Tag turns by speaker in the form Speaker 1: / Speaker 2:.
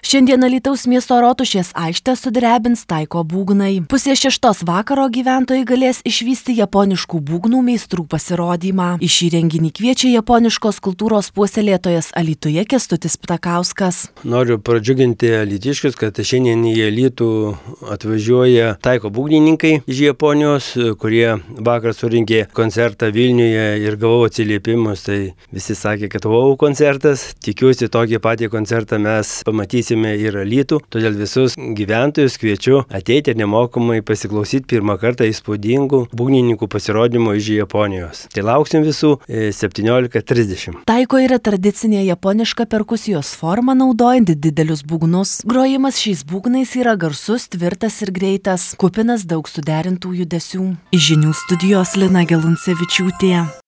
Speaker 1: Šiandien Alytaus miesto Rotušės aikštę sudrebins taiko būgnai. 5:30 vakaro gyventojai galės išvysti japoniškų būgnų meistrų pasirodymą. Į šį renginį kviečia japoniškos kultūros puoselėtojas Alytuje Kęstutis Ptakauskas.
Speaker 2: Noriu pradžiuginti alytiškius, kad šiandien į Alytų atvažiuoja taiko būgnininkai iš Japonijos, kurie vakar surinkė koncertą Vilniuje ir gavau atsiliepimus. Tai visi sakė, kad wow koncertas. Tikiuosi, tokį patį koncertą mes pamatysime ir Alytų. Todėl visus gyventojus kviečiu ateiti ir nemokamai pasiklausyti pirmą kartą įspūdingų būgnininkų pasirodymų iš Japonijos. Tai lauksim visų 17:30.
Speaker 1: Taiko yra tradicinė japoniška perkusijos forma, naudojant didelius būgnus. Grojimas šiais būgnais yra garsus, tvirtas ir greitas, kupinas daug suderintų judesių. Iš žinių studijos Lina Geluncevičiūtė.